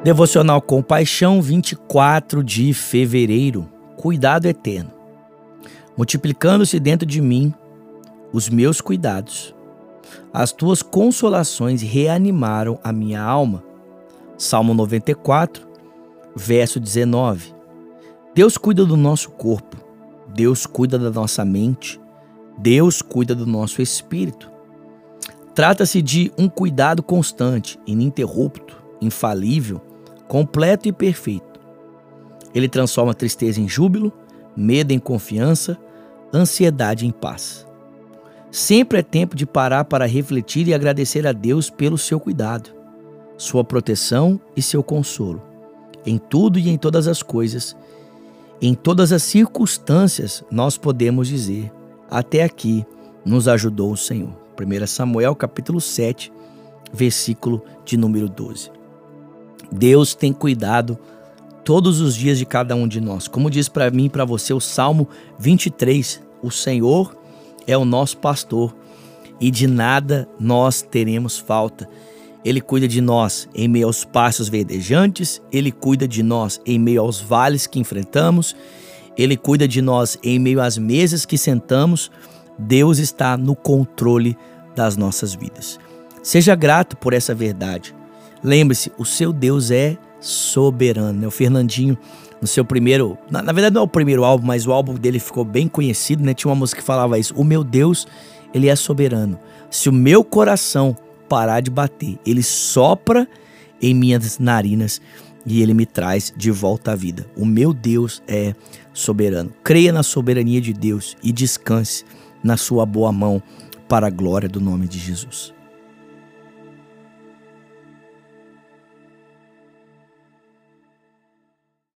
Devocional Compaixão, 24 de fevereiro. Cuidado eterno. Multiplicando-se dentro de mim os meus cuidados. As tuas consolações reanimaram a minha alma. Salmo 94, verso 19. Deus cuida do nosso corpo. Deus cuida da nossa mente. Deus cuida do nosso espírito. Trata-se de um cuidado constante, ininterrupto, infalível, completo e perfeito. Ele transforma a tristeza em júbilo, medo em confiança, ansiedade em paz. Sempre é tempo de parar para refletir e agradecer a Deus pelo seu cuidado, sua proteção e seu consolo. Em tudo e em todas as coisas, em todas as circunstâncias, nós podemos dizer: até aqui nos ajudou o Senhor. 1 Samuel capítulo 7, versículo de número 12. Deus tem cuidado todos os dias de cada um de nós. Como diz para mim e para você o Salmo 23, o Senhor é o nosso pastor e de nada nós teremos falta. Ele cuida de nós em meio aos pastos verdejantes, Ele cuida de nós em meio aos vales que enfrentamos, Ele cuida de nós em meio às mesas que sentamos. Deus está no controle das nossas vidas. Seja grato por essa verdade. Lembre-se, o seu Deus é soberano. O Fernandinho, no seu primeiro... Na verdade não é o primeiro álbum, mas o álbum dele ficou bem conhecido, né? Tinha uma música que falava isso: o meu Deus, Ele é soberano. Se o meu coração parar de bater, Ele sopra em minhas narinas e Ele me traz de volta à vida. O meu Deus é soberano. Creia na soberania de Deus e descanse na sua boa mão para a glória do nome de Jesus.